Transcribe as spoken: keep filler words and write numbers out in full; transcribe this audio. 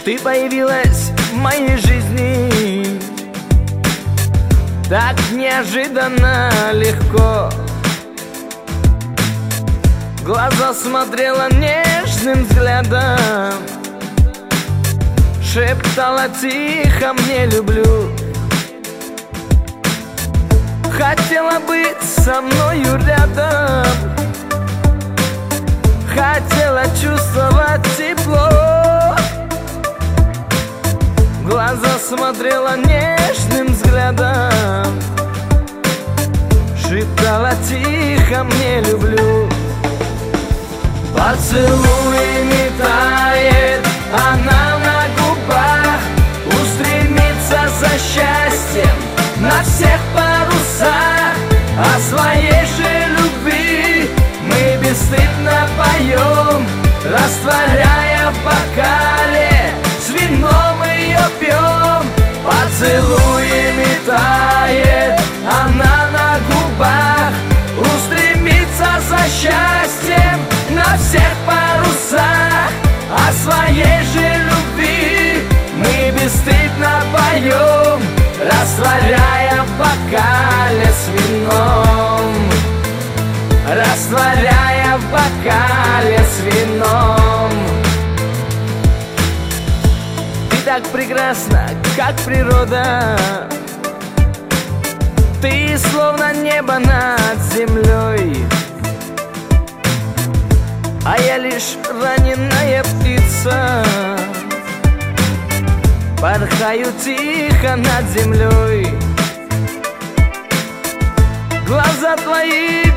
Ты появилась в моей жизни так неожиданно легко. В глаза смотрела нежным взглядом, шептала тихо «мне люблю». Хотела быть со мною рядом, хотела чувствовать тепло. В глаза смотрела нежным взглядом, шептала тихо «мне люблю». Поцелуями тает она на губах, устремится за счастьем на всех парусах. О своей же любви мы бесстыдно поем, растворяя в бокале, с вином ее пьем. Поцелуями тает она на губах, устремится за счастьем на всех парусах. О своей же любви мы бесстыдно поем, растворяя в бокале с вином, растворяя в бокале с вином. Ты так прекрасна, как природа, ты словно небо над землей, а я лишь раненая птица, порхаю тихо над землей. Глаза твои